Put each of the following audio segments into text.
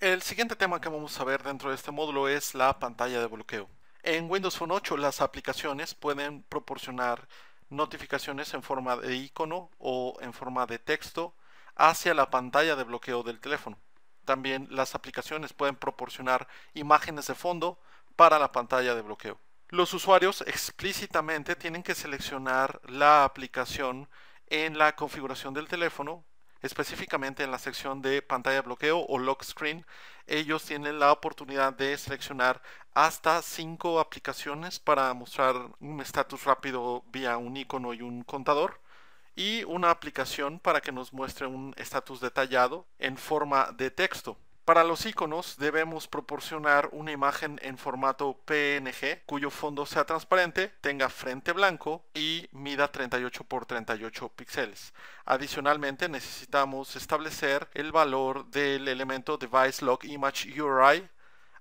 El siguiente tema que vamos a ver dentro de este módulo es la pantalla de bloqueo. En Windows Phone 8 las aplicaciones pueden proporcionar notificaciones en forma de icono o en forma de texto hacia la pantalla de bloqueo del teléfono. También las aplicaciones pueden proporcionar imágenes de fondo para la pantalla de bloqueo. Los usuarios explícitamente tienen que seleccionar la aplicación en la configuración del teléfono, específicamente en la sección de pantalla de bloqueo o lock screen. Ellos tienen la oportunidad de seleccionar hasta 5 aplicaciones para mostrar un estatus rápido vía un icono y un contador, y una aplicación para que nos muestre un estatus detallado en forma de texto. Para los iconos debemos proporcionar una imagen en formato PNG cuyo fondo sea transparente, tenga frente blanco y mida 38 por 38 píxeles. Adicionalmente necesitamos establecer el valor del elemento Device Lock Image URI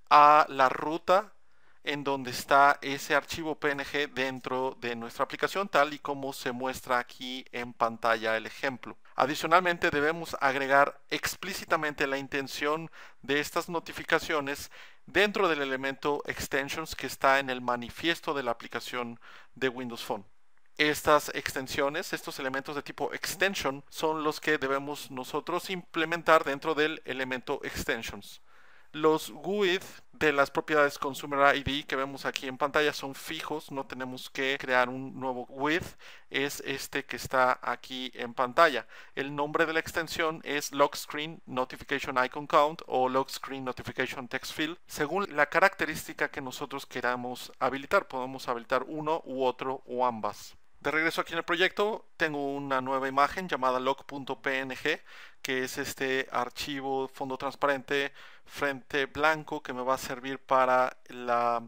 a la ruta en donde está ese archivo PNG dentro de nuestra aplicación, tal y como se muestra aquí en pantalla el ejemplo. Adicionalmente debemos agregar explícitamente la intención de estas notificaciones dentro del elemento Extensions que está en el manifiesto de la aplicación de Windows Phone. Estas extensiones, estos elementos de tipo extension, son los que debemos nosotros implementar dentro del elemento extensions. Los GUID de las propiedades Consumer ID que vemos aquí en pantalla son fijos, no tenemos que crear un nuevo GUID, es este que está aquí en pantalla. El nombre de la extensión es Lock Screen Notification Icon Count o Lock Screen Notification Text Field. Según la característica que nosotros queramos habilitar, podemos habilitar uno u otro o ambas. De regreso aquí en el proyecto, tengo una nueva imagen llamada log.png, que es este archivo fondo transparente, frente blanco, que me va a servir para la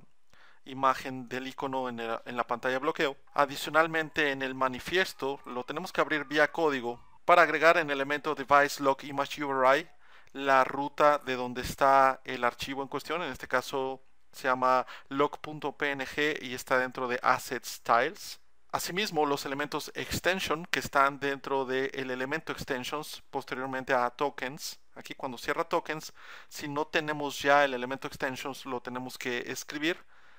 imagen del icono en la pantalla de bloqueo. Adicionalmente, en el manifiesto lo tenemos que abrir vía código para agregar en el elemento Device Lock Image URI la ruta de donde está el archivo en cuestión. En este caso se llama log.png y está dentro de Asset Styles. Asimismo, los elementos extension que están dentro del elemento extensions posteriormente a tokens, aquí cuando cierra tokens, si no tenemos ya el elemento extensions lo tenemos que escribir,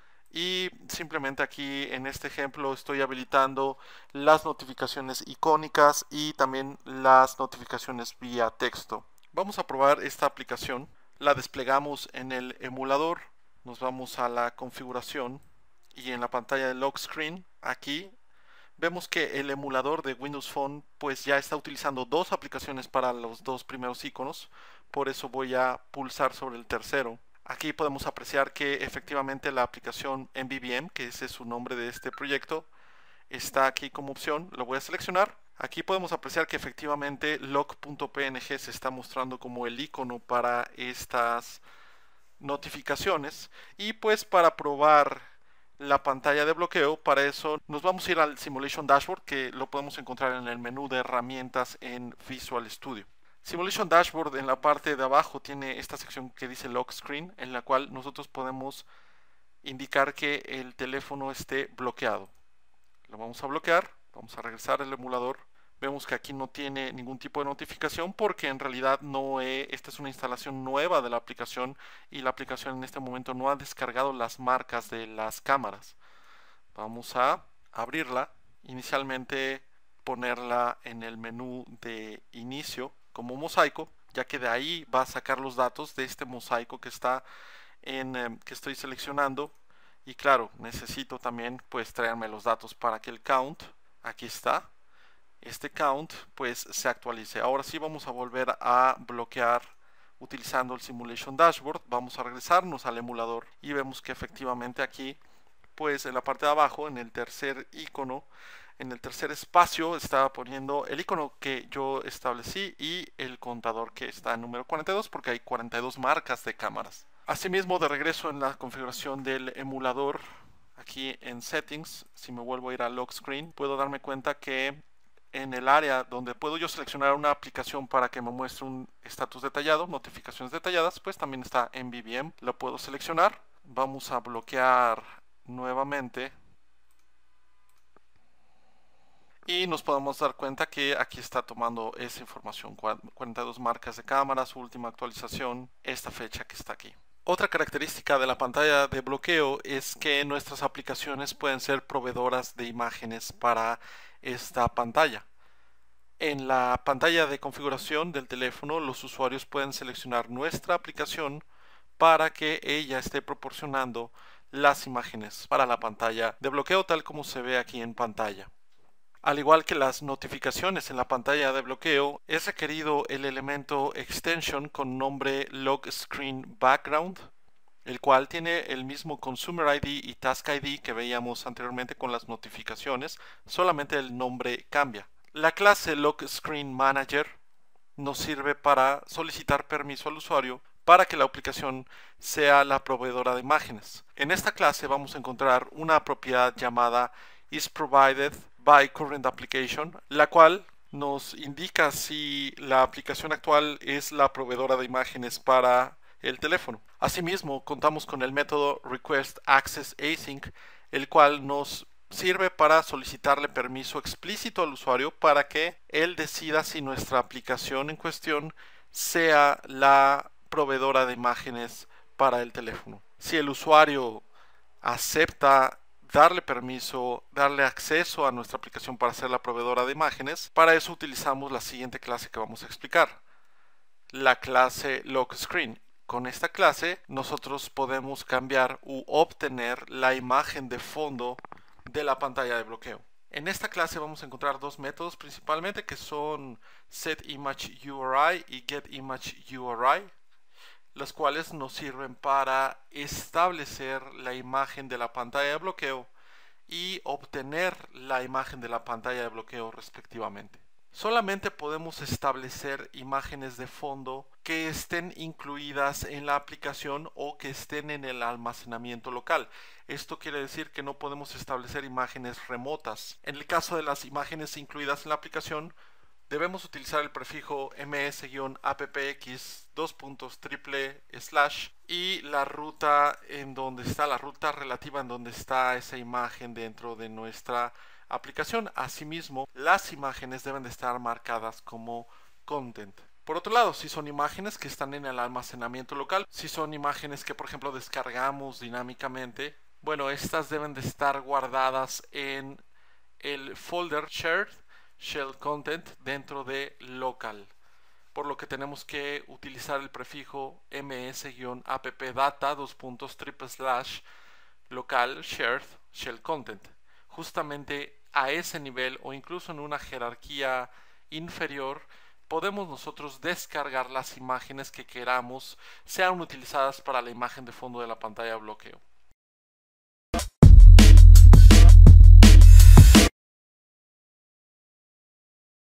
y simplemente aquí en este ejemplo estoy habilitando las notificaciones icónicas y también las notificaciones vía texto. Vamos a probar esta aplicación, la desplegamos en el emulador, nos vamos a la configuración y en la pantalla de lock screen aquí vemos que el emulador de Windows Phone pues ya está utilizando dos aplicaciones para los dos primeros iconos, por eso voy a pulsar sobre el tercero. Aquí podemos apreciar que efectivamente la aplicación MVVM, que ese es su nombre de este proyecto, está aquí como opción. Lo voy a seleccionar. Aquí podemos apreciar que efectivamente log.png se está mostrando como el icono para estas notificaciones, y pues para probar la pantalla de bloqueo, para eso nos vamos a ir al Simulation Dashboard, que lo podemos encontrar en el menú de herramientas en Visual Studio. Simulation Dashboard en la parte de abajo tiene esta sección que dice Lock Screen, en la cual nosotros podemos indicar que el teléfono esté bloqueado. Lo vamos a bloquear, vamos a regresar al emulador. Vemos que aquí no tiene ningún tipo de notificación porque en realidad esta es una instalación nueva de la aplicación y la aplicación en este momento no ha descargado las marcas de las cámaras. Vamos a abrirla, inicialmente ponerla en el menú de inicio como mosaico, ya que de ahí va a sacar los datos de este mosaico que está que estoy seleccionando. Y claro, necesito también pues traerme los datos para que el count, aquí está, este count pues se actualice. Ahora sí vamos a volver a bloquear utilizando el Simulation Dashboard. Vamos a regresarnos al emulador y vemos que efectivamente aquí pues en la parte de abajo, en el tercer icono, en el tercer espacio, estaba poniendo el icono que yo establecí y el contador que está en número 42 porque hay 42 marcas de cámaras. Asimismo, de regreso en la configuración del emulador, aquí en Settings, si me vuelvo a ir a Lock Screen, puedo darme cuenta que en el área donde puedo yo seleccionar una aplicación para que me muestre un estatus detallado, notificaciones detalladas, pues también está en MVVM. Lo puedo seleccionar. Vamos a bloquear nuevamente y nos podemos dar cuenta que aquí está tomando esa información, 42 marcas de cámara, su última actualización, esta fecha que está aquí. Otra característica de la pantalla de bloqueo es que nuestras aplicaciones pueden ser proveedoras de imágenes para esta pantalla. En la pantalla de configuración del teléfono, los usuarios pueden seleccionar nuestra aplicación para que ella esté proporcionando las imágenes para la pantalla de bloqueo tal como se ve aquí en pantalla. Al igual que las notificaciones en la pantalla de bloqueo, es requerido el elemento extension con nombre Lock Screen Background, el cual tiene el mismo Consumer ID y Task ID que veíamos anteriormente con las notificaciones, solamente el nombre cambia. La clase Lock Screen Manager nos sirve para solicitar permiso al usuario para que la aplicación sea la proveedora de imágenes. En esta clase vamos a encontrar una propiedad llamada isProvided by Current Application, la cual nos indica si la aplicación actual es la proveedora de imágenes para el teléfono. Asimismo, contamos con el método requestAccessAsync, el cual nos sirve para solicitarle permiso explícito al usuario para que él decida si nuestra aplicación en cuestión sea la proveedora de imágenes para el teléfono. Si el usuario acepta darle permiso, darle acceso a nuestra aplicación para ser la proveedora de imágenes, para eso utilizamos la siguiente clase que vamos a explicar, la clase LockScreen. Con esta clase nosotros podemos cambiar u obtener la imagen de fondo de la pantalla de bloqueo. En esta clase vamos a encontrar dos métodos principalmente que son setImageURI y getImageURI, las cuales nos sirven para establecer la imagen de la pantalla de bloqueo y obtener la imagen de la pantalla de bloqueo respectivamente. Solamente podemos establecer imágenes de fondo que estén incluidas en la aplicación o que estén en el almacenamiento local. Esto quiere decir que no podemos establecer imágenes remotas. En el caso de las imágenes incluidas en la aplicación, debemos utilizar el prefijo ms-appx // y la ruta en donde está, la ruta relativa en donde está esa imagen dentro de nuestra aplicación. Asimismo, las imágenes deben de estar marcadas como content. Por otro lado, si son imágenes que están en el almacenamiento local, si son imágenes que por ejemplo descargamos dinámicamente, bueno, estas deben de estar guardadas en el folder shared shell content dentro de local, por lo que tenemos que utilizar el prefijo ms-appdata / local shared shell content. Justamente a ese nivel o incluso en una jerarquía inferior podemos nosotros descargar las imágenes que queramos sean utilizadas para la imagen de fondo de la pantalla de bloqueo.